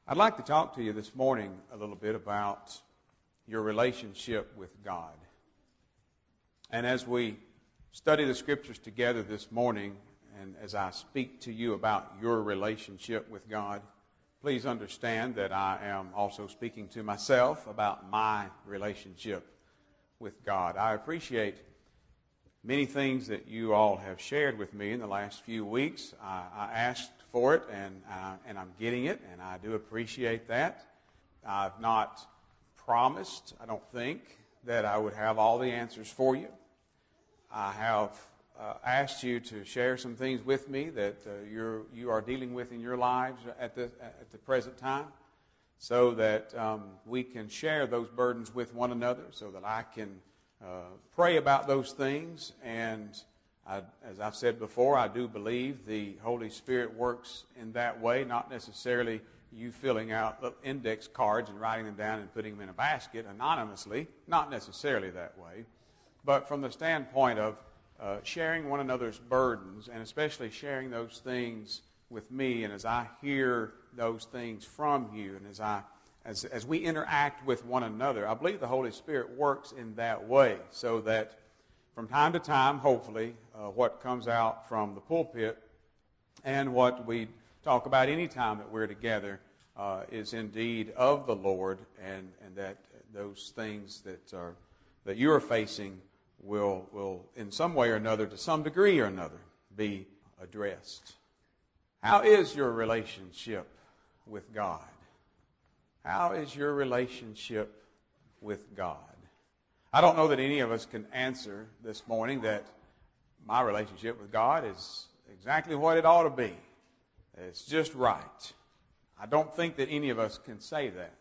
I'd like to talk to you this morning a little bit about your relationship with God. And as we study the Scriptures together this morning, and as I speak to you about your relationship with God, please understand that I am also speaking to myself about my relationship with God. I appreciate many things that you all have shared with me in the last few weeks. I asked for it, and I'm getting it, and I do appreciate that. I've not promised, I don't think, that I would have all the answers for you. I have asked you to share some things with me that you are dealing with in your lives at the present time, so that we can share those burdens with one another, so that I can pray about those things. And as I've said before, I do believe the Holy Spirit works in that way, not necessarily you filling out little index cards and writing them down and putting them in a basket anonymously, not necessarily that way, but from the standpoint of sharing one another's burdens, and especially sharing those things with me, and as I hear those things from you, and as we interact with one another, I believe the Holy Spirit works in that way, so that from time to time, hopefully, what comes out from the pulpit and what we talk about any time that we're together is indeed of the Lord, and that those things that you are facing will in some way or another, to some degree or another, be addressed. How is your relationship with God? How is your relationship with God? I don't know that any of us can answer this morning that my relationship with God is exactly what it ought to be. It's just right. I don't think that any of us can say that.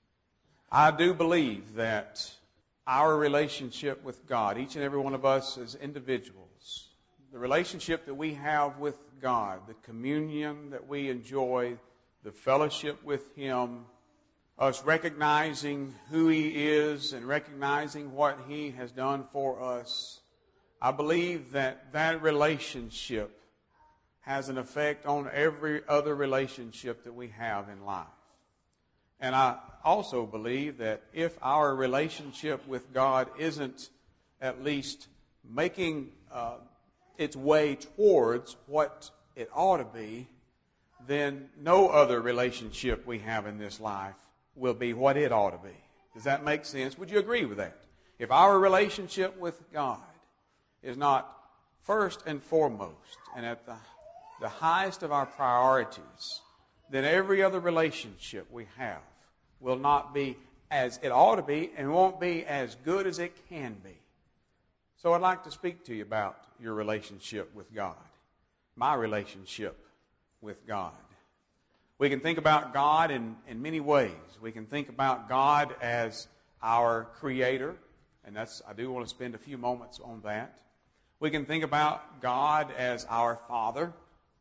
I do believe that our relationship with God, each and every one of us as individuals, the relationship that we have with God, the communion that we enjoy, the fellowship with Him, us recognizing who He is and recognizing what He has done for us, I believe that that relationship has an effect on every other relationship that we have in life. And I also believe that if our relationship with God isn't at least making its way towards what it ought to be, then no other relationship we have in this life will be what it ought to be. Does that make sense? Would you agree with that? If our relationship with God is not first and foremost and at the highest of our priorities, then every other relationship we have will not be as it ought to be and won't be as good as it can be. So I'd like to speak to you about your relationship with God, my relationship with God. We can think about God in many ways. We can think about God as our Creator, and I do want to spend a few moments on that. We can think about God as our Father.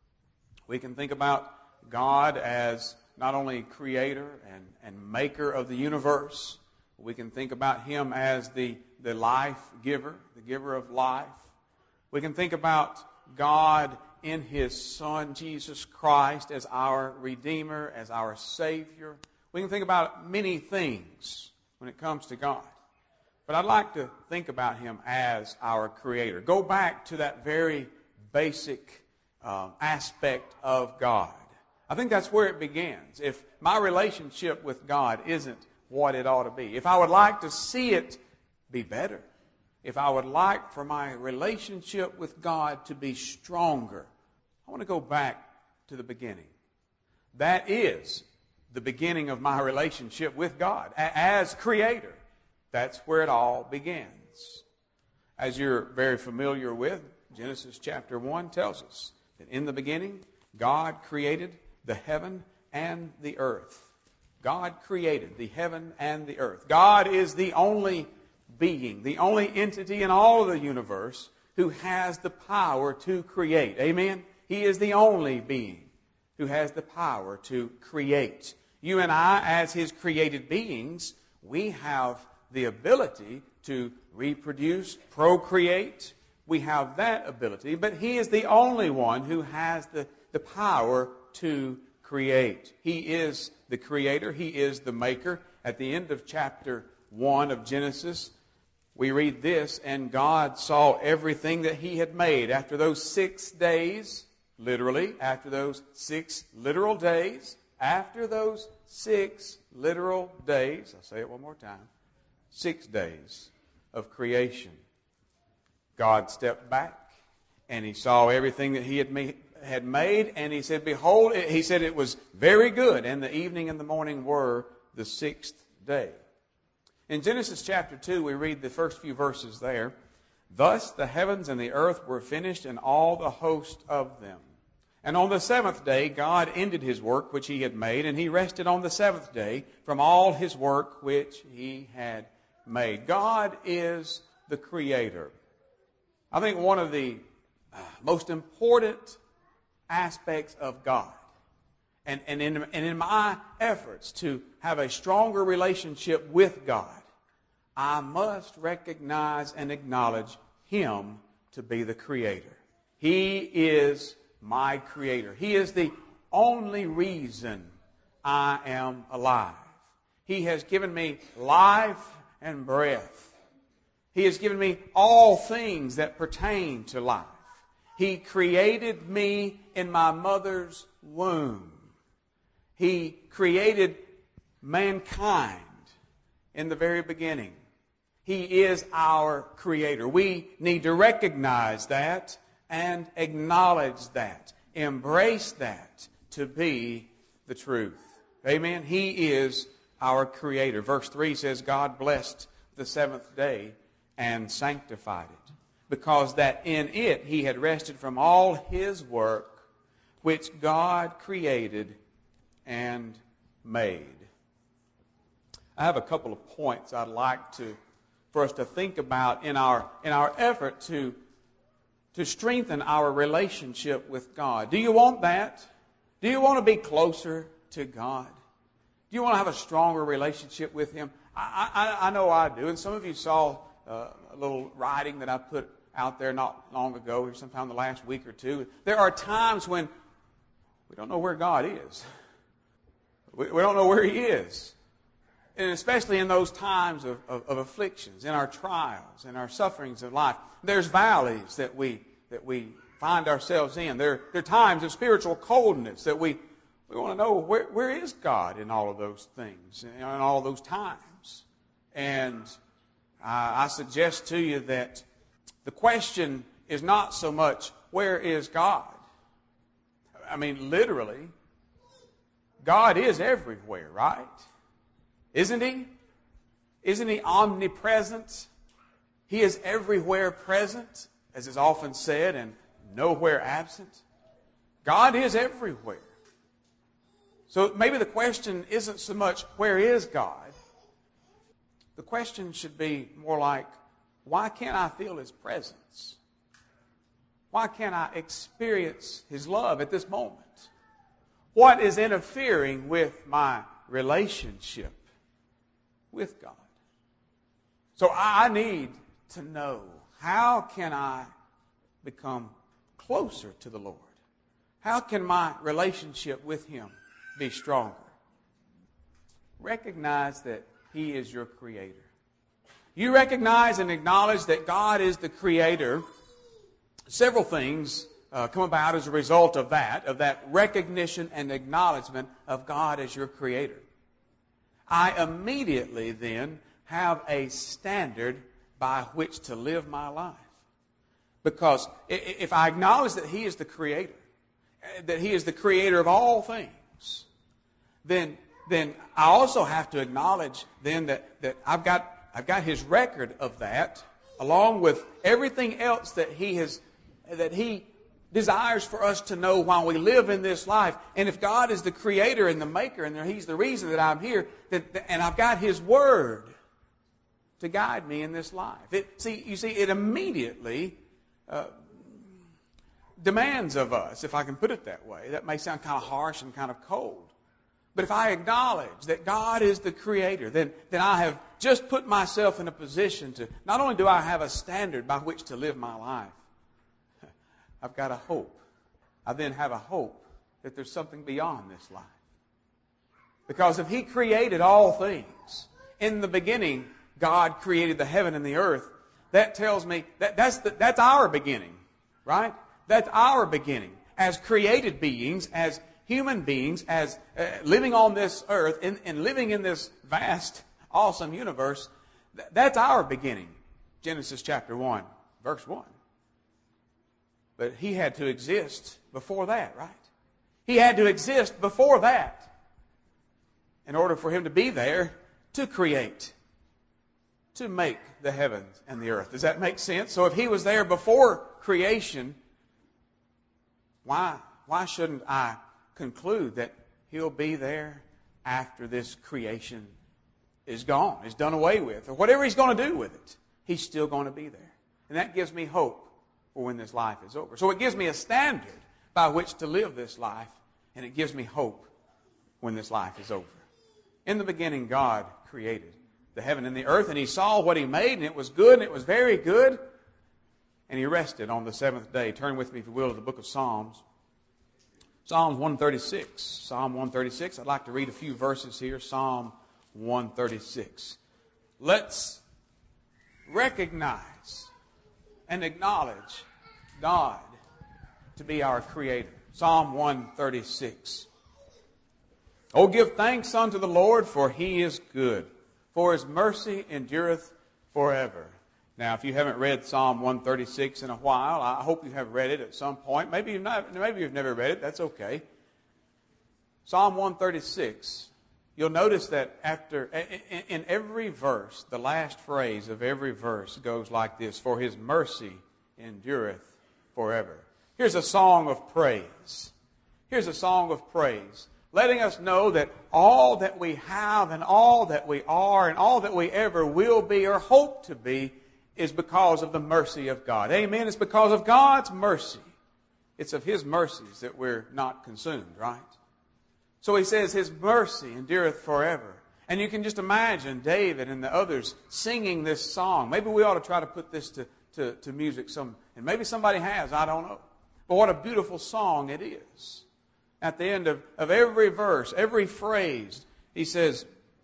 We can think about God as not only Creator and Maker of the universe. We can think about Him as the life giver, the giver of life. We can think about God in His Son, Jesus Christ, as our Redeemer, as our Savior. We can think about many things when it comes to God. But I'd like to think about Him as our Creator. Go back to that very basic aspect of God. I think that's where it begins. If my relationship with God isn't what it ought to be, if I would like to see it be better, if I would like for my relationship with God to be stronger, I want to go back to the beginning. That is the beginning of my relationship with God as Creator. That's where it all begins. As you're very familiar with, Genesis chapter 1 tells us that in the beginning, God created the heaven and the earth. God created the heaven and the earth. God is the only being, the only entity in all of the universe who has the power to create. Amen? He is the only being who has the power to create. You and I, as His created beings, we have the ability to reproduce, procreate. We have that ability, but He is the only one who has the power to create. He is the creator. He is the maker. At the end of chapter 1 of Genesis, we read this, and God saw everything that He had made. After those 6 days, literally, after those 6 literal days, after those 6 literal days, I'll say it one more time, 6 days of creation, God stepped back and He saw everything that He had made, and He said, behold, He said it was very good, and the evening and the morning were the 6th day. In Genesis chapter 2, we read the first few verses there. Thus the heavens and the earth were finished, and all the host of them. And on the 7th day, God ended His work which He had made, and He rested on the 7th day from all His work which He had made. God is the Creator. I think one of the most important aspects of God, and in my efforts to have a stronger relationship with God, I must recognize and acknowledge Him to be the Creator. He is my Creator. He is the only reason I am alive. He has given me life and breath. He has given me all things that pertain to life. He created me in my mother's womb. He created mankind in the very beginning. He is our Creator. We need to recognize that and acknowledge that. Embrace that to be the truth. Amen? He is our Creator. Verse 3 says, God blessed the 7th day and sanctified it, because that in it He had rested from all His work which God created and made. I have a couple of points I'd like for us to think about in our effort to strengthen our relationship with God. Do you want that? Do you want to be closer to God? Do you want to have a stronger relationship with Him? I know I do. And some of you saw a little writing that I put out there not long ago, or sometime in the last week or two. There are times when we don't know where God is. We don't know where He is. And especially in those times of afflictions, in our trials, in our sufferings of life. There's valleys that we find ourselves in. There are times of spiritual coldness that we want to know where is God in all of those things, in all of those times. And I suggest to you that the question is not so much, where is God? I mean, literally, God is everywhere, right? Isn't He? Isn't He omnipresent? He is everywhere present, as is often said, and nowhere absent. God is everywhere. So maybe the question isn't so much, where is God? The question should be more like, why can't I feel His presence? Why can't I experience His love at this moment? What is interfering with my relationship with God? So I need to know, how can I become closer to the Lord? How can my relationship with Him be stronger? Recognize that He is your Creator. You recognize and acknowledge that God is the Creator. Several things come about as a result of that recognition and acknowledgement of God as your Creator. I immediately then have a standard by which to live my life. Because if I acknowledge that He is the Creator, that He is the Creator of all things, then I also have to acknowledge then that I've got His record of that, along with everything else that He desires for us to know while we live in this life. And if God is the Creator and the Maker, and He's the reason that I'm here, and I've got His Word to guide me in this life. It immediately demands of us, if I can put it that way. That may sound kind of harsh and kind of cold. But if I acknowledge that God is the Creator, then I have just put myself in a position to, not only do I have a standard by which to live my life, I've got a hope. I then have a hope that there's something beyond this life. Because if He created all things, in the beginning, God created the heaven and the earth, that tells me that's our beginning, right? That's our beginning. As created beings, as human beings, as living on this earth and living in this vast, awesome universe, that's our beginning. Genesis chapter 1, verse 1. But He had to exist before that, right? He had to exist before that in order for Him to be there to create, to make the heavens and the earth. Does that make sense? So if He was there before creation, why shouldn't I conclude that He'll be there after this creation is gone, is done away with, or whatever He's going to do with it? He's still going to be there. And that gives me hope for when this life is over. So it gives me a standard by which to live this life, and it gives me hope when this life is over. In the beginning, God created the heaven and the earth, and He saw what He made, and it was good, and it was very good. And He rested on the seventh day. Turn with me, if you will, to the book of Psalms. Psalms 136. Psalm 136. I'd like to read a few verses here. Psalm 136. Let's recognize and acknowledge God to be our Creator. Psalm 136. Oh, give thanks unto the Lord, for He is good, for His mercy endureth forever. Now, if you haven't read Psalm 136 in a while, I hope you have read it at some point. Maybe you've never read it. That's okay. Psalm 136. You'll notice that in every verse, the last phrase of every verse goes like this: for His mercy endureth forever. Here's a song of praise. Here's a song of praise, letting us know that all that we have and all that we are and all that we ever will be or hope to be is because of the mercy of God. Amen? It's because of God's mercy. It's of His mercies that we're not consumed, right? So he says His mercy endureth forever. And you can just imagine David and the others singing this song. Maybe we ought to try to put this to music. And maybe somebody has, I don't know. But what a beautiful song it is. At the end of every verse, every phrase, he says,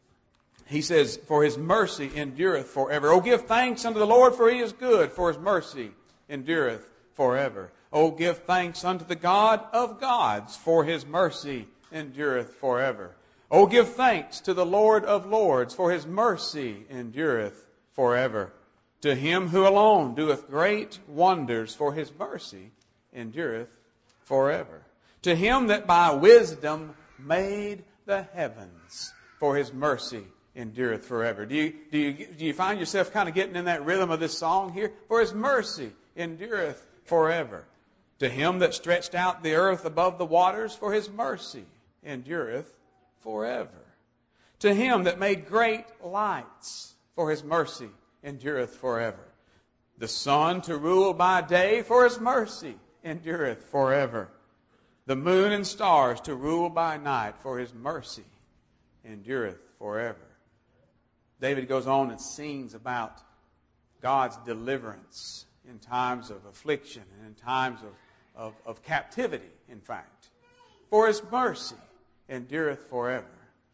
for His mercy endureth forever. Oh, give thanks unto the Lord, for He is good, for His mercy endureth forever. Oh, give thanks unto the God of gods, for His mercy endureth forever. Oh, give thanks to the Lord of lords, for His mercy endureth forever. To Him who alone doeth great wonders, for His mercy endureth forever. To Him that by wisdom made the heavens, for His mercy endureth forever. Do you find yourself kind of getting in that rhythm of this song here? For His mercy endureth forever. To Him that stretched out the earth above the waters, for His mercy endureth forever. To Him that made great lights, for His mercy endureth forever. The sun to rule by day, for His mercy endureth forever. The moon and stars to rule by night, for His mercy endureth forever. David goes on and sings about God's deliverance in times of affliction and in times of captivity, in fact. For His mercy endureth forever.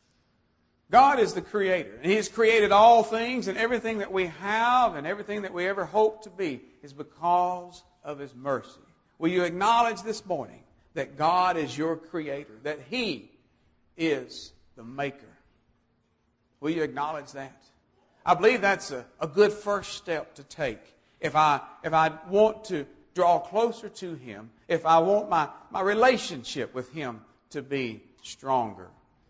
God is the Creator, and He has created all things, and everything that we have and everything that we ever hope to be is because of His mercy. Will you acknowledge this morning that God is your Creator, that He is the Maker? Will you acknowledge that? I believe that's a good first step to take. If I want to draw closer to Him, if I want my relationship with Him to be stronger.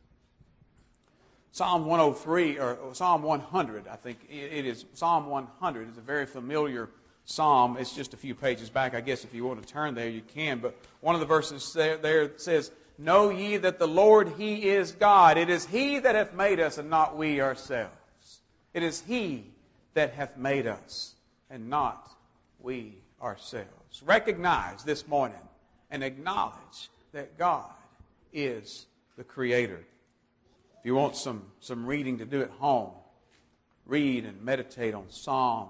Psalm 103, or Psalm 100, I think it is. Psalm 100 is a very familiar psalm. It's just a few pages back. I guess if you want to turn there, you can. But one of the verses there says, know ye that the Lord, He is God. It is He that hath made us, and not we ourselves. It is He that hath made us, and not we ourselves. Recognize this morning and acknowledge that God is the Creator. If you want some reading to do at home, read and meditate on Psalm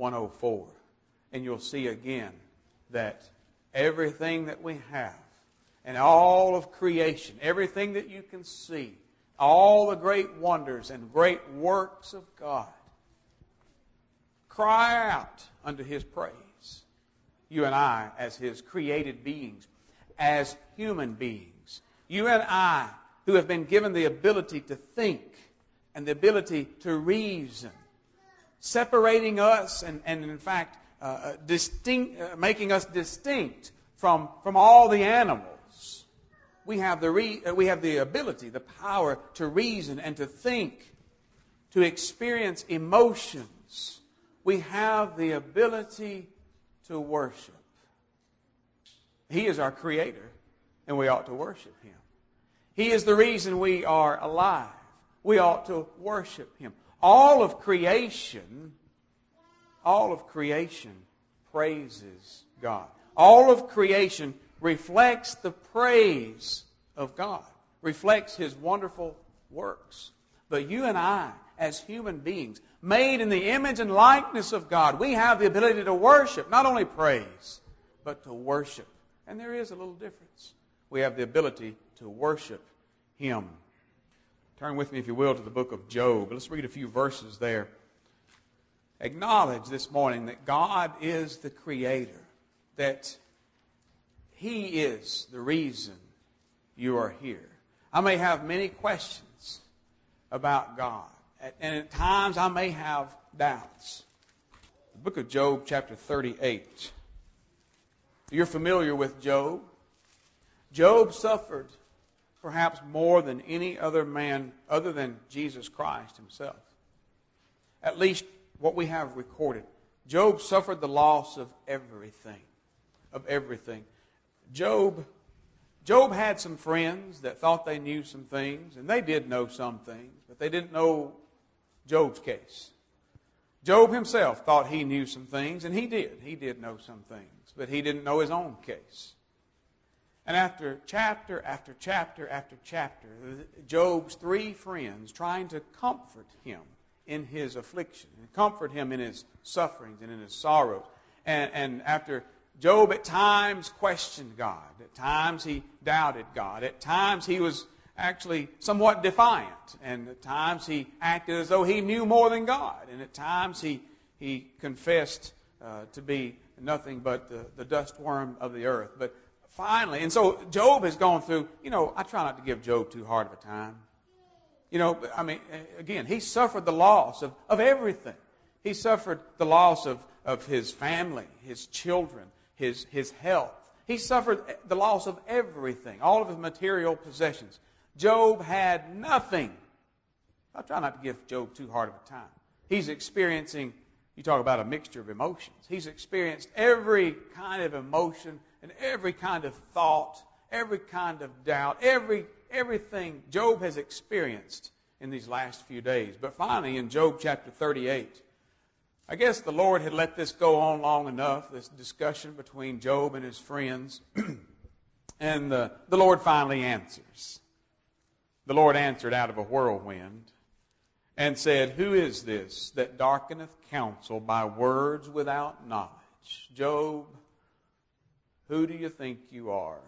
104. And you'll see again that everything that we have and all of creation, everything that you can see, all the great wonders and great works of God, cry out unto His praise. You and I, as His created beings, as human beings, you and I, who have been given the ability to think and the ability to reason, separating us and in fact, making us distinct from all the animals. We have the ability, the power to reason and to think, to experience emotions. We have the ability to worship. He is our Creator, and we ought to worship Him. He is the reason we are alive. We ought to worship Him. All of creation praises God. All of creation reflects the praise of God, reflects His wonderful works. But you and I, as human beings, made in the image and likeness of God, we have the ability to worship, not only praise, but to worship. And there is a little difference. We have the ability to worship Him. Turn with me, if you will, to the book of Job. Let's read a few verses there. Acknowledge this morning that God is the Creator, that He is the reason you are here. I may have many questions about God, and at times I may have doubts. The book of Job, chapter 38. You're familiar with Job. Job suffered perhaps more than any other man other than Jesus Christ Himself. At least what we have recorded. Job suffered the loss of everything. Of everything. Job had some friends that thought they knew some things, and they did know some things, but they didn't know Job's case. Job himself thought he knew some things, and he did. He did know some things, but he didn't know his own case. And after chapter after chapter after chapter, Job's three friends trying to comfort him in his affliction, and comfort him in his sufferings and in his sorrows. And after Job at times questioned God, at times he doubted God, at times he was actually somewhat defiant, and at times he acted as though he knew more than God, and at times he confessed to be nothing but the dust worm of the earth. But finally, and so Job has gone through, I try not to give Job too hard of a time. Again, he suffered the loss of everything. He suffered the loss of his family, his children, his health. He suffered the loss of everything, all of his material possessions. Job had nothing. I try not to give Job too hard of a time. He's experiencing, you talk about a mixture of emotions. He's experienced every kind of emotion and every kind of thought, every kind of doubt, everything Job has experienced in these last few days. But finally, in Job chapter 38, I guess the Lord had let this go on long enough, this discussion between Job and his friends, and the Lord finally answers. The Lord answered out of a whirlwind and said, "Who is this that darkeneth counsel by words without knowledge?" Job, who do you think you are?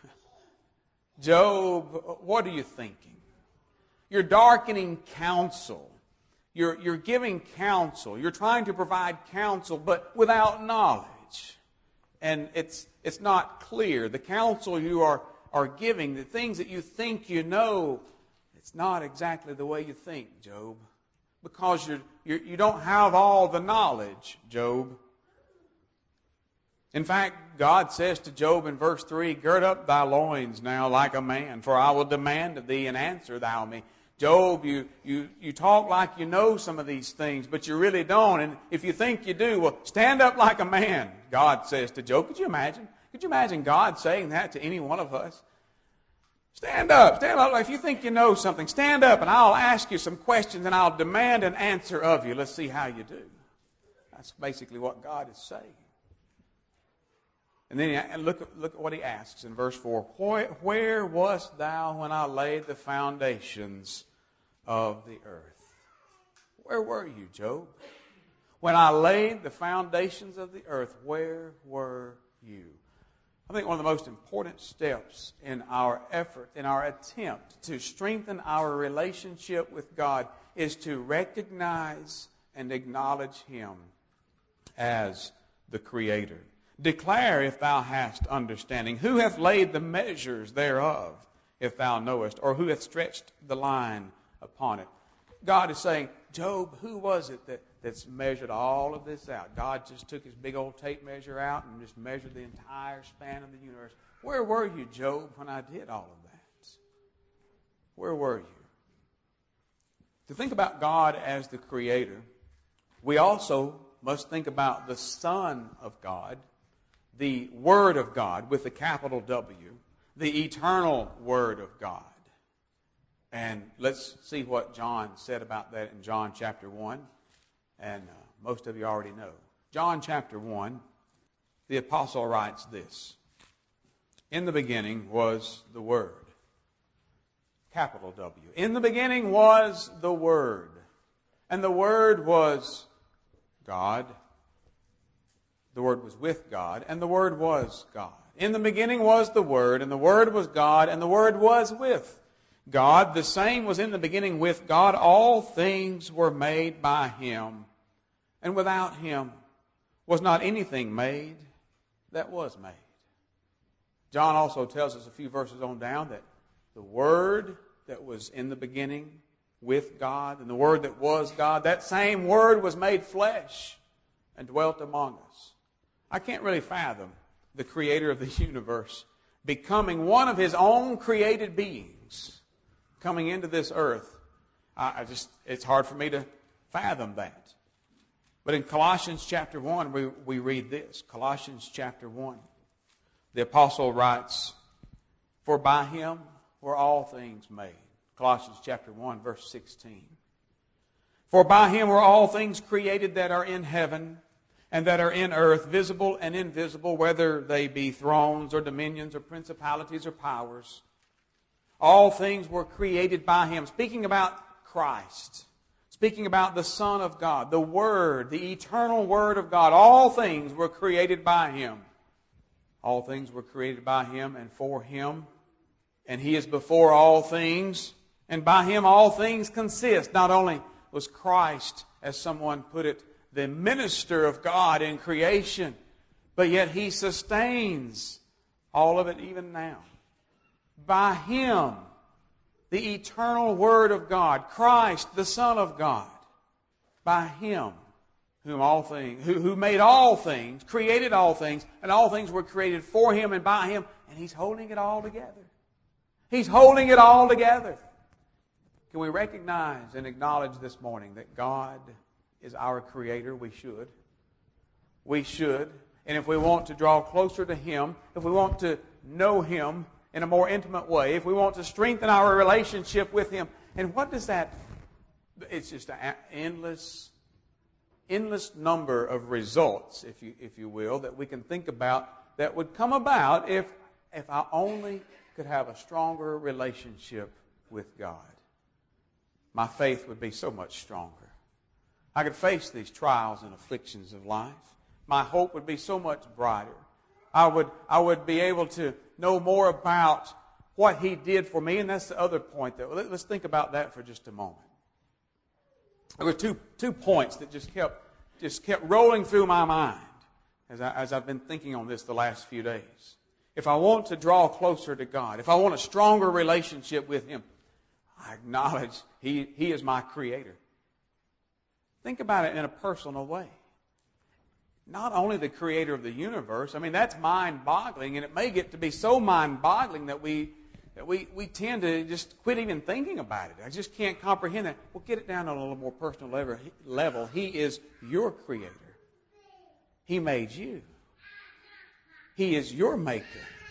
Job, what are you thinking? You're darkening counsel. You're giving counsel. You're trying to provide counsel, but without knowledge. And it's not clear. The counsel you are giving, the things that you think you know, it's not exactly the way you think, Job. Because you don't have all the knowledge, Job. In fact, God says to Job in verse 3, "Gird up thy loins now like a man, for I will demand of thee, and answer thou me." Job, you talk like you know some of these things, but you really don't. And if you think you do, well, stand up like a man, God says to Job. Could you imagine? Could you imagine God saying that to any one of us? Stand up. If you think you know something, stand up and I'll ask you some questions and I'll demand an answer of you. Let's see how you do. That's basically what God is saying. And then look at what he asks in verse 4. Where wast thou when I laid the foundations of the earth? Where were you, Job? When I laid the foundations of the earth, where were you? I think one of the most important steps in our effort, in our attempt to strengthen our relationship with God is to recognize and acknowledge Him as the Creator. Declare if thou hast understanding. Who hath laid the measures thereof, if thou knowest? Or who hath stretched the line upon it? God is saying, Job, who was it that's measured all of this out? God just took his big old tape measure out and just measured the entire span of the universe. Where were you, Job, when I did all of that? Where were you? To think about God as the Creator, we also must think about the Son of God, the Word of God with a capital W, the eternal Word of God. And let's see what John said about that in John chapter 1. And most of you already know. John chapter 1, the apostle writes this. In the beginning was the Word. Capital W. In the beginning was the Word. And the Word was God. The Word was with God. And the Word was God. In the beginning was the Word. And the Word was God. And the Word was with God. The same was in the beginning with God. All things were made by Him. And without Him was not anything made that was made. John also tells us a few verses on down that the Word that was in the beginning with God and the Word that was God, that same Word was made flesh and dwelt among us. I can't really fathom the Creator of the universe becoming one of His own created beings coming into this earth. It's hard for me to fathom that. But in Colossians chapter 1, we read this. Colossians chapter 1. The apostle writes, for by Him were all things made. Colossians chapter 1, verse 16. For by Him were all things created that are in heaven and that are in earth, visible and invisible, whether they be thrones or dominions or principalities or powers. All things were created by Him. Speaking about Christ. Speaking about the Son of God, the Word, the eternal Word of God. All things were created by Him. All things were created by Him and for Him. And He is before all things. And by Him all things consist. Not only was Christ, as someone put it, the minister of God in creation, but yet He sustains all of it even now. By Him, the eternal Word of God, Christ, the Son of God, by Him, whom all things, who made all things, created all things, and all things were created for Him and by Him, and He's holding it all together. He's holding it all together. Can we recognize and acknowledge this morning that God is our Creator? We should. We should. And if we want to draw closer to Him, if we want to know Him in a more intimate way, if we want to strengthen our relationship with Him, and what does that, it's just an endless number of results, if you will, that we can think about that would come about if I only could have a stronger relationship with God. My faith would be so much stronger. I could face these trials and afflictions of life. My hope would be so much brighter. I would be able to know more about what He did for me, and that's the other point. Let's think about that for just a moment. There were two points that just kept rolling through my mind as I've been thinking on this the last few days. If I want to draw closer to God, if I want a stronger relationship with Him, I acknowledge He is my Creator. Think about it in a personal way. Not only the Creator of the universe, I mean, that's mind-boggling, and it may get to be so mind-boggling that we tend to just quit even thinking about it. I just can't comprehend that. Well, get it down on a little more personal level. He is your Creator. He made you. He is your Maker.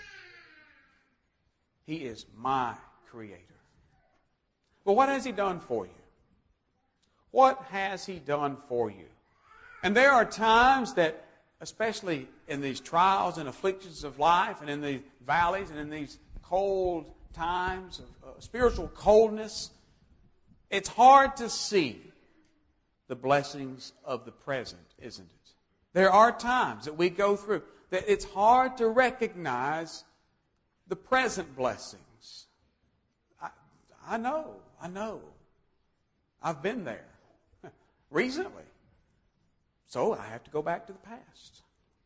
He is my Creator. Well, what has He done for you? What has He done for you? And there are times that, especially in these trials and afflictions of life and in these valleys and in these cold times of spiritual coldness, it's hard to see the blessings of the present, isn't it? There are times that we go through that it's hard to recognize the present blessings. I know. I've been there recently. So I have to go back to the past.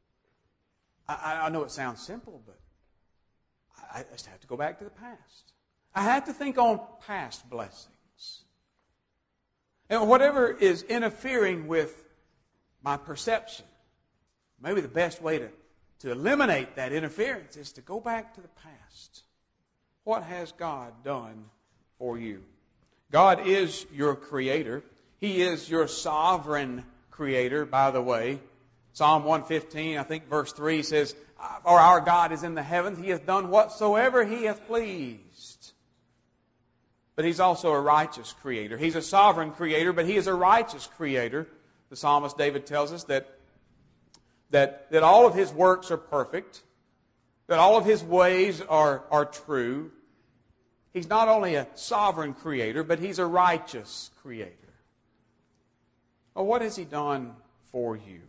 I know it sounds simple, but I just have to go back to the past. I have to think on past blessings. And whatever is interfering with my perception, maybe the best way to eliminate that interference is to go back to the past. What has God done for you? God is your creator. He is your sovereign creator, by the way. Psalm 115, I think verse 3 says, "For our God is in the heavens. He hath done whatsoever He hath pleased." But He's also a righteous creator. He's a sovereign creator, but He is a righteous creator. The psalmist David tells us that all of His works are perfect, that all of His ways are true. He's not only a sovereign creator, but He's a righteous creator. Well, what has He done for you?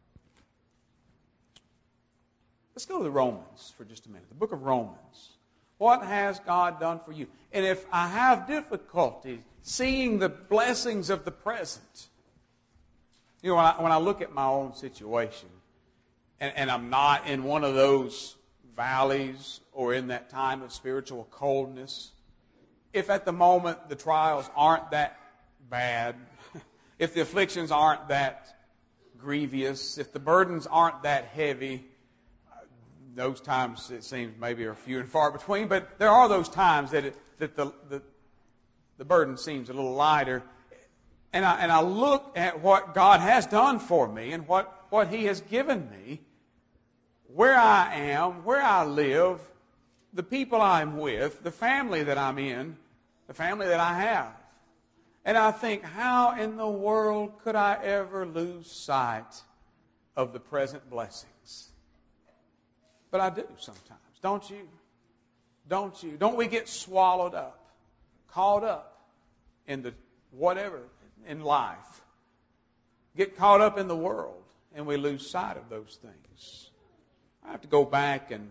Let's go to the Romans for just a minute. The book of Romans. What has God done for you? And if I have difficulty seeing the blessings of the present, you know, when I look at my own situation, and I'm not in one of those valleys or in that time of spiritual coldness, if at the moment the trials aren't that bad, if the afflictions aren't that grievous, if the burdens aren't that heavy, those times it seems maybe are few and far between, but there are those times that the burden seems a little lighter. And I look at what God has done for me and what He has given me, where I am, where I live, the people I'm with, the family that I'm in, the family that I have. And I think, how in the world could I ever lose sight of the present blessings? But I do sometimes, don't you? Don't you? Don't we get swallowed up, caught up in the whatever in life? Get caught up in the world, and we lose sight of those things. I have to go back and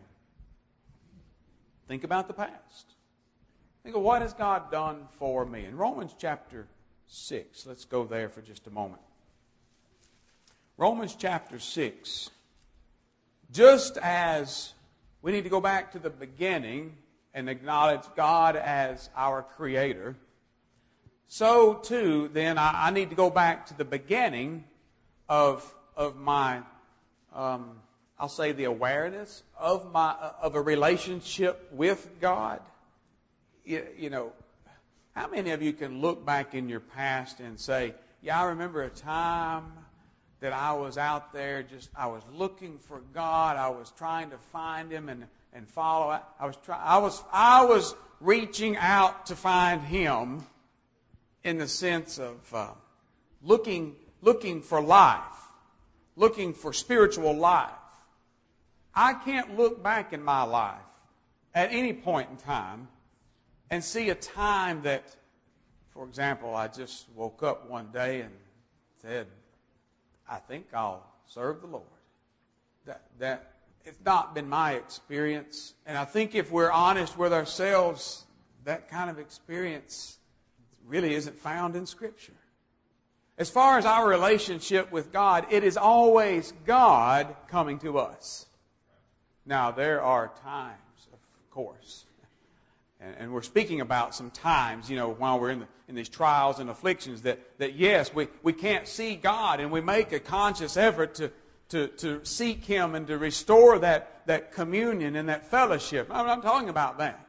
think about the past. Think of what has God done for me. In Romans chapter 6, let's go there for just a moment. Romans chapter 6. Just as we need to go back to the beginning and acknowledge God as our Creator, so too then I need to go back to the beginning of my, I'll say the awareness of a relationship with God. You know, how many of you can look back in your past and say, yeah, I remember a time that I was out there I was looking for God. I was trying to find Him and follow. I was reaching out to find Him in the sense of looking for life, looking for spiritual life. I can't look back in my life at any point in time and see a time that, for example, I just woke up one day and said, I think I'll serve the Lord. That it's not been my experience. And I think if we're honest with ourselves, that kind of experience really isn't found in Scripture. As far as our relationship with God, it is always God coming to us. Now, there are times, of course, and we're speaking about some times, you know, while we're in these trials and afflictions that yes, we can't see God, and we make a conscious effort to seek Him and to restore that communion and that fellowship. I'm not talking about that.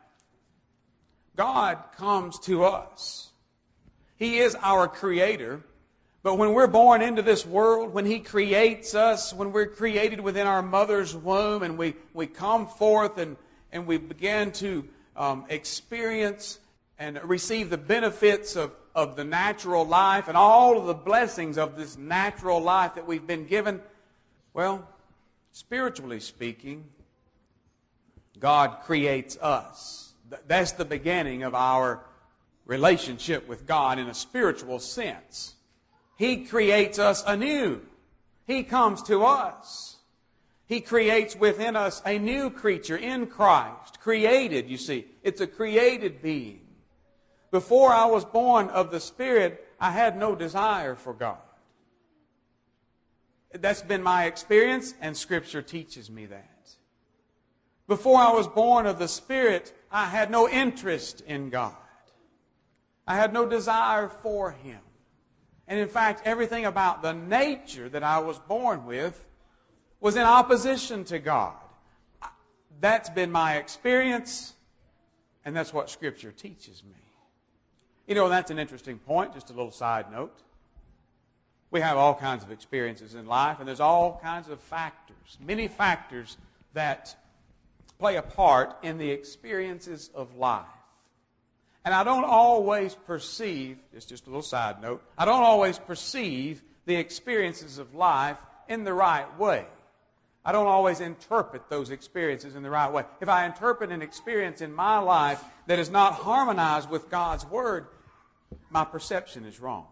God comes to us. He is our Creator. But when we're born into this world, when He creates us, when we're created within our mother's womb, and we come forth and we begin to experience and receive the benefits of the natural life and all of the blessings of this natural life that we've been given, well, spiritually speaking, God creates us. That's the beginning of our relationship with God in a spiritual sense. He creates us anew. He comes to us. He creates within us a new creature in Christ. Created, you see. It's a created being. Before I was born of the Spirit, I had no desire for God. That's been my experience, and Scripture teaches me that. Before I was born of the Spirit, I had no interest in God. I had no desire for Him. And in fact, everything about the nature that I was born with was in opposition to God. That's been my experience, and that's what Scripture teaches me. You know, that's an interesting point, just a little side note. We have all kinds of experiences in life, and there's all kinds of factors, many factors that play a part in the experiences of life. And I don't always perceive, it's just a little side note, I don't always perceive the experiences of life in the right way. I don't always interpret those experiences in the right way. If I interpret an experience in my life that is not harmonized with God's Word, my perception is wrong.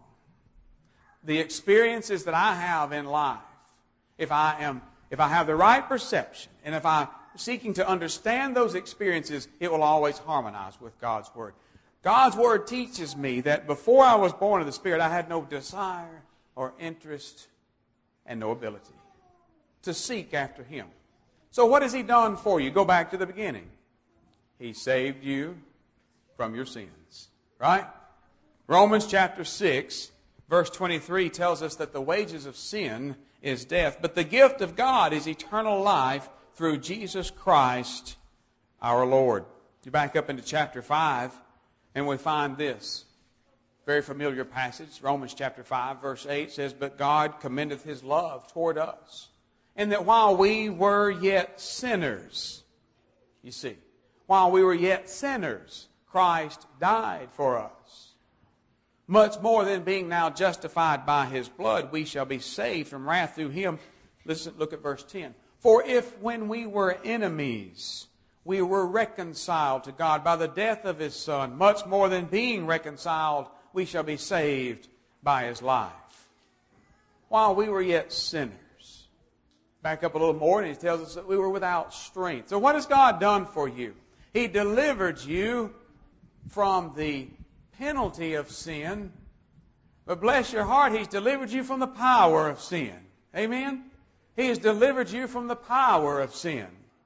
The experiences that I have in life, if I have the right perception, and if I'm seeking to understand those experiences, it will always harmonize with God's Word. God's Word teaches me that before I was born of the Spirit, I had no desire or interest and no ability to seek after Him. So what has He done for you? Go back to the beginning. He saved you from your sins. Right? Romans chapter 6, verse 23 tells us that the wages of sin is death, but the gift of God is eternal life through Jesus Christ our Lord. You back up into chapter 5, and we find this very familiar passage. Romans chapter 5, verse 8 says, "But God commendeth His love toward us, and that while we were yet sinners," you see, while we were yet sinners, Christ died for us. "Much more than being now justified by His blood, we shall be saved from wrath through Him." Listen, look at verse 10. "For if when we were enemies, we were reconciled to God by the death of His Son, much more than being reconciled, we shall be saved by His life." While we were yet sinners. Back up a little more, and He tells us that we were without strength. So what has God done for you? He delivered you from the penalty of sin, but bless your heart, He's delivered you from the power of sin. Amen? He has delivered you from the power of sin.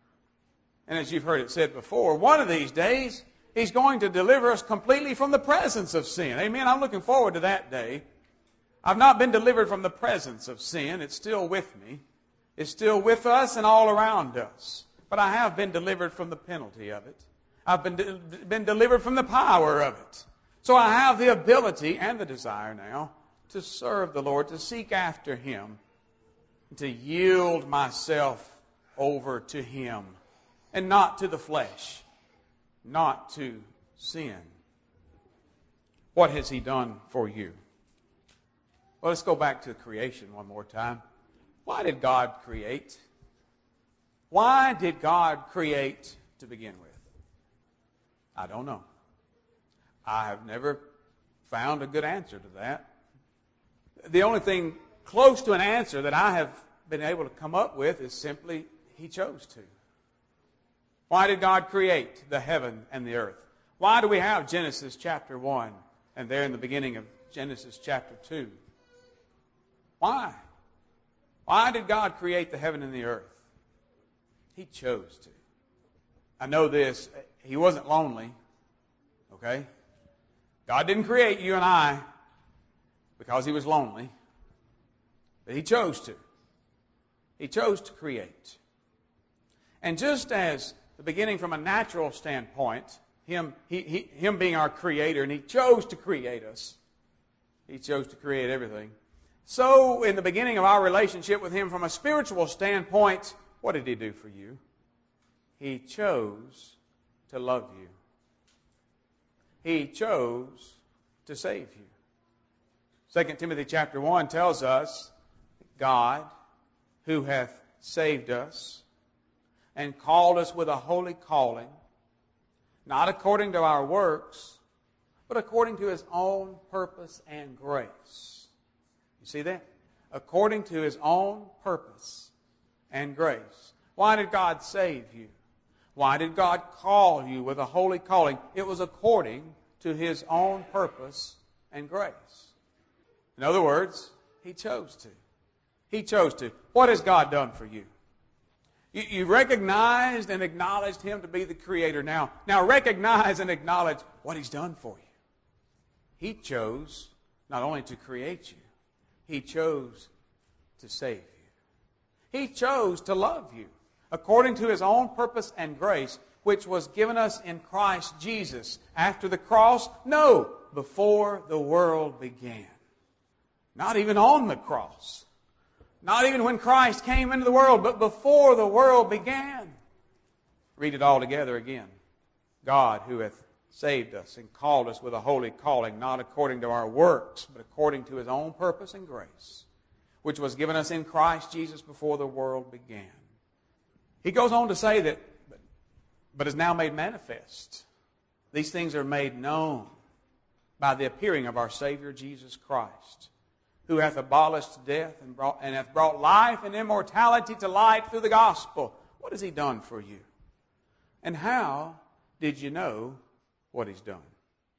And as you've heard it said before, one of these days, He's going to deliver us completely from the presence of sin. Amen? I'm looking forward to that day. I've not been delivered from the presence of sin. It's still with me. It's still with us and all around us. But I have been delivered from the penalty of it. I've been delivered from the power of it. So I have the ability and the desire now to serve the Lord, to seek after Him, to yield myself over to Him, and not to the flesh, not to sin. What has He done for you? Well, let's go back to creation one more time. Why did God create? Why did God create to begin with? I don't know. I have never found a good answer to that. The only thing close to an answer that I have been able to come up with is simply He chose to. Why did God create the heaven and the earth? Why do we have Genesis chapter 1 and there in the beginning of Genesis chapter 2? Why? Why did God create the heaven and the earth? He chose to. I know this. He wasn't lonely. Okay? God didn't create you and I because He was lonely. But He chose to. He chose to create. And just as the beginning from a natural standpoint, Him being our Creator, and He chose to create us. He chose to create everything. So, in the beginning of our relationship with Him from a spiritual standpoint, what did He do for you? He chose to love you. He chose to save you. 2 Timothy chapter 1 tells us, God, who hath saved us and called us with a holy calling, not according to our works, but according to His own purpose and grace. You see that? According to His own purpose and grace. Why did God save you? Why did God call you with a holy calling? It was according to His own purpose and grace. In other words, He chose to. He chose to. What has God done for you? You recognized and acknowledged Him to be the Creator. Now recognize and acknowledge what He's done for you. He chose not only to create you, He chose to save you. He chose to love you according to His own purpose and grace, which was given us in Christ Jesus. After the cross? No, before the world began. Not even on the cross. Not even when Christ came into the world, but before the world began. Read it all together again. God, who hath saved us and called us with a holy calling, not according to our works, but according to His own purpose and grace, which was given us in Christ Jesus before the world began. He goes on to say that, but is now made manifest. These things are made known by the appearing of our Savior Jesus Christ, who hath abolished death and hath brought life and immortality to light through the gospel. What has He done for you? And how did you know what He's done?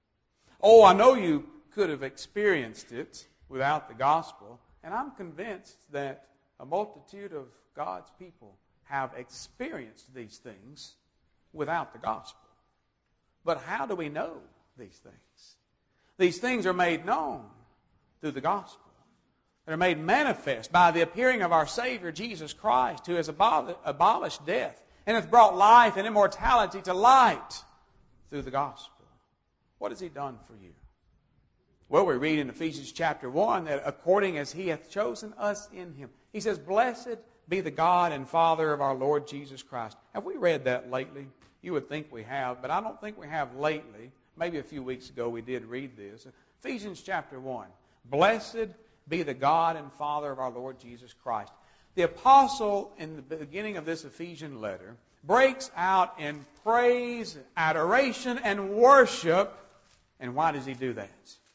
Oh, I know you could have experienced it without the gospel, and I'm convinced that a multitude of God's people have experienced these things without the gospel. But how do we know these things? These things are made known through the gospel. They're made manifest by the appearing of our Savior Jesus Christ, who has abolished death and hath brought life and immortality to light through the gospel. What has He done for you? Well, we read in Ephesians chapter 1 that according as He hath chosen us in Him. He says, blessed be the God and Father of our Lord Jesus Christ. Have we read that lately? You would think we have, but I don't think we have lately. Maybe a few weeks ago we did read this. Ephesians chapter 1. Blessed be the God and Father of our Lord Jesus Christ. The apostle, in the beginning of this Ephesian letter, breaks out in praise, adoration, and worship. And why does he do that?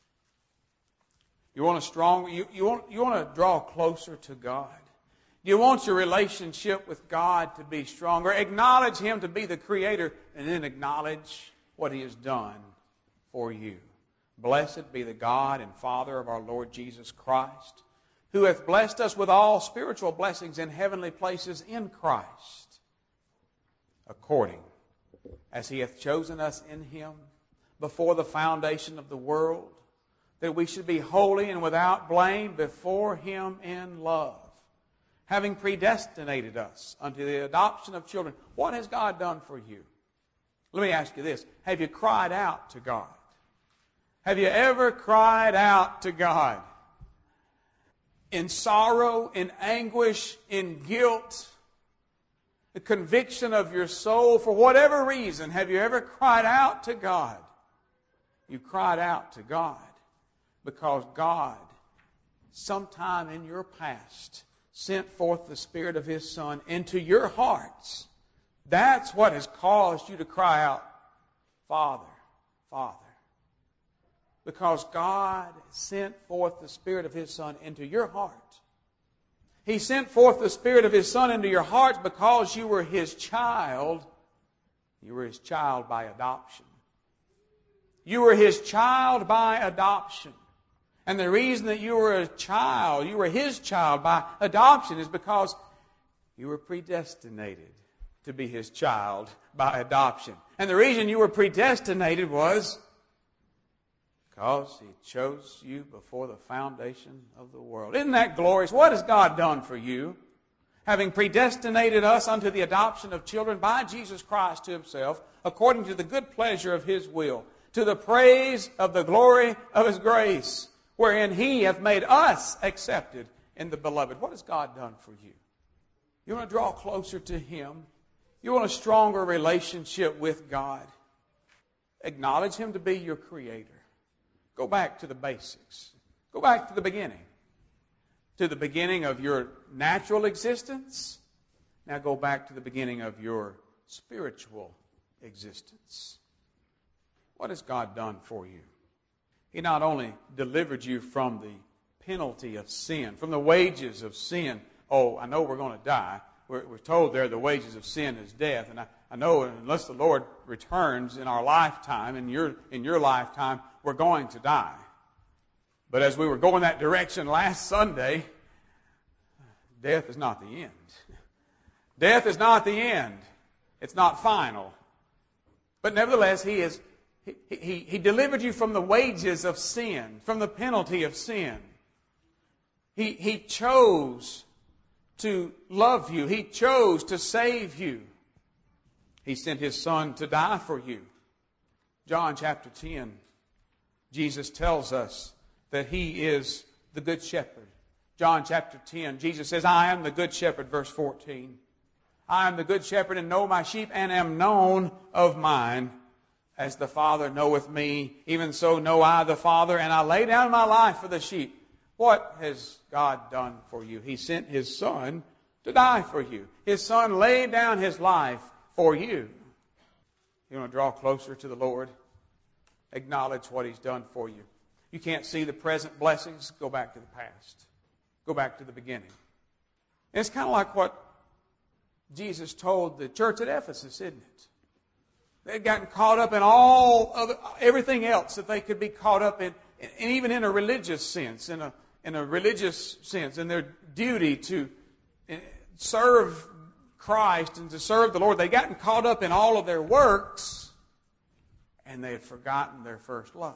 You want to draw closer to God. You want your relationship with God to be stronger. Acknowledge Him to be the Creator, and then acknowledge what He has done for you. Blessed be the God and Father of our Lord Jesus Christ, who hath blessed us with all spiritual blessings in heavenly places in Christ, according as He hath chosen us in Him before the foundation of the world, that we should be holy and without blame before Him in love, having predestinated us unto the adoption of children. What has God done for you? Let me ask you this. Have you cried out to God? Have you ever cried out to God? In sorrow, in anguish, in guilt, the conviction of your soul, for whatever reason, have you ever cried out to God? You cried out to God because God, sometime in your past, sent forth the Spirit of His Son into your hearts. That's what has caused you to cry out, Father, Father. Because God sent forth the Spirit of His Son into your heart. He sent forth the Spirit of His Son into your hearts because you were His child. You were His child by adoption. You were His child by adoption. And the reason that you were a child, you were His child by adoption, is because you were predestinated to be His child by adoption. And the reason you were predestinated was because He chose you before the foundation of the world. Isn't that glorious? What has God done for you? Having predestinated us unto the adoption of children by Jesus Christ to Himself, according to the good pleasure of His will, to the praise of the glory of His grace, wherein He hath made us accepted in the Beloved. What has God done for you? You want to draw closer to Him? You want a stronger relationship with God? Acknowledge Him to be your Creator. Go back to the basics. Go back to the beginning. To the beginning of your natural existence. Now go back to the beginning of your spiritual existence. What has God done for you? He not only delivered you from the penalty of sin, from the wages of sin. Oh, I know we're going to die. we're told there the wages of sin is death. And I know unless the Lord returns in our lifetime, in your lifetime, we're going to die. But as we were going that direction last Sunday, death is not the end. Death is not the end. It's not final. But nevertheless, He delivered you from the wages of sin, from the penalty of sin. He chose to love you. He chose to save you. He sent His Son to die for you. John chapter 10, Jesus tells us that He is the Good Shepherd. John chapter 10, Jesus says, I am the Good Shepherd, verse 14. I am the Good Shepherd and know my sheep and am known of mine. As the Father knoweth me, even so know I the Father, and I lay down my life for the sheep. What has God done for you? He sent His Son to die for you. His Son laid down His life for you. You want to draw closer to the Lord? Acknowledge what He's done for you. You can't see the present blessings? Go back to the past. Go back to the beginning. And it's kind of like what Jesus told the church at Ephesus, isn't it? They'd gotten caught up in everything else that they could be caught up in, and even in a religious sense, in their duty to serve Christ and to serve the Lord. They'd gotten caught up in all of their works, and they had forgotten their first love.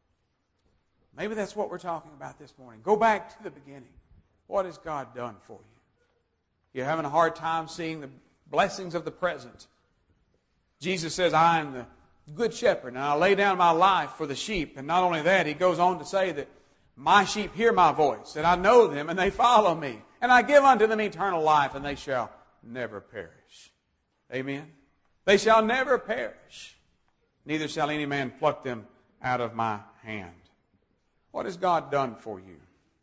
Maybe that's what we're talking about this morning. Go back to the beginning. What has God done for you? You're having a hard time seeing the blessings of the present. Jesus says, I am the Good Shepherd, and I lay down my life for the sheep. And not only that, He goes on to say that my sheep hear my voice, and I know them, and they follow me. And I give unto them eternal life, and they shall never perish. Amen? They shall never perish. Neither shall any man pluck them out of my hand. What has God done for you?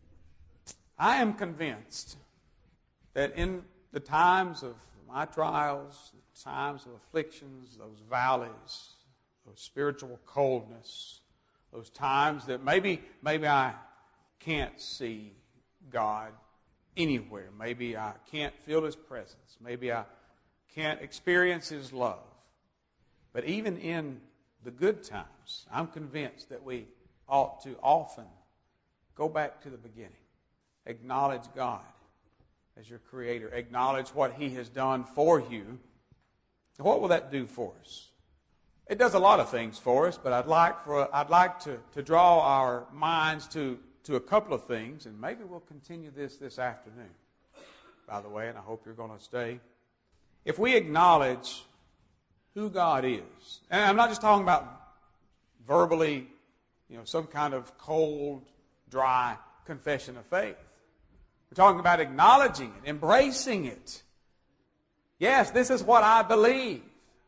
I am convinced that in the times of my trials, the times of afflictions, those valleys, those spiritual coldness, those times that maybe I can't see God anywhere. Maybe I can't feel His presence. Maybe I can't experience His love. But even in the good times, I'm convinced that we ought to often go back to the beginning. Acknowledge God as your Creator. Acknowledge what He has done for you. What will that do for us? It does a lot of things for us, but I'd like to draw our minds to a couple of things, and maybe we'll continue this afternoon, by the way, and I hope you're going to stay. If we acknowledge who God is, and I'm not just talking about verbally, some kind of cold, dry confession of faith. We're talking about acknowledging it, embracing it. Yes, this is what I believe.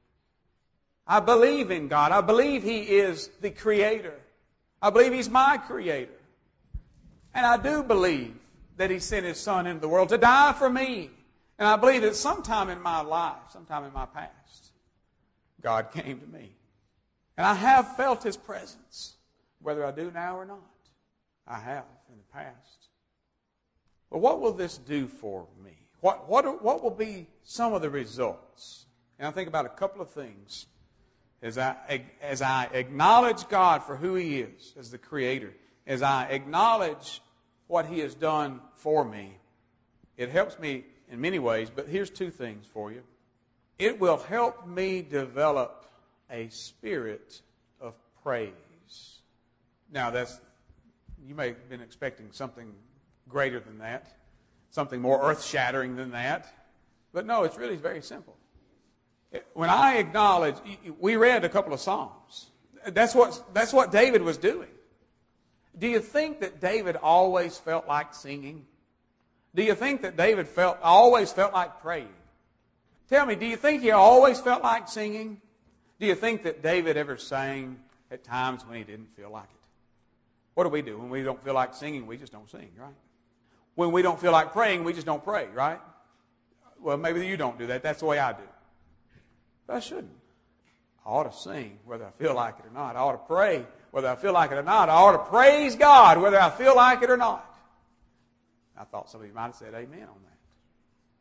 I believe in God. I believe He is the Creator. I believe He's my Creator. And I do believe that He sent His Son into the world to die for me. And I believe that sometime in my life, sometime in my past, God came to me. And I have felt His presence, whether I do now or not. I have in the past. But what will this do for me? What will be some of the results? And I think about a couple of things as I acknowledge God for who He is as the Creator, as I acknowledge what He has done for me. It helps me in many ways, but here's two things for you. It will help me develop a spirit of praise. Now, you may have been expecting something greater than that, something more earth-shattering than that. But no, it's really very simple. When I acknowledge, we read a couple of Psalms. That's what David was doing. Do you think that David always felt like singing? Do you think that David always felt like praying? Tell me, do you think he always felt like singing? Do you think that David ever sang at times when he didn't feel like it? What do? When we don't feel like singing, we just don't sing, right? When we don't feel like praying, we just don't pray, right? Well, maybe you don't do that. That's the way I do. But I shouldn't. I ought to sing whether I feel like it or not. I ought to pray whether I feel like it or not. I ought to praise God whether I feel like it or not. I thought some of you might have said amen on that.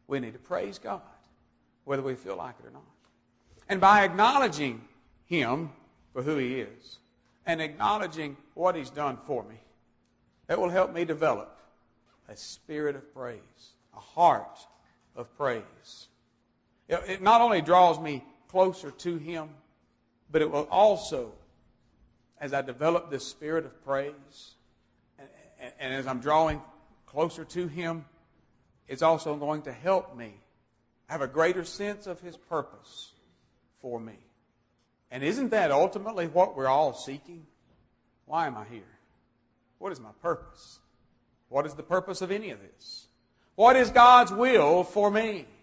We need to praise God, whether we feel like it or not. And by acknowledging Him for who He is and acknowledging what He's done for me, that will help me develop a spirit of praise, a heart of praise. It not only draws me closer to Him, but it will also, as I develop this spirit of praise, and as I'm drawing closer to Him, it's also going to help me have a greater sense of His purpose for me. And isn't that ultimately what we're all seeking? Why am I here? What is my purpose? What is the purpose of any of this? What is God's will for me?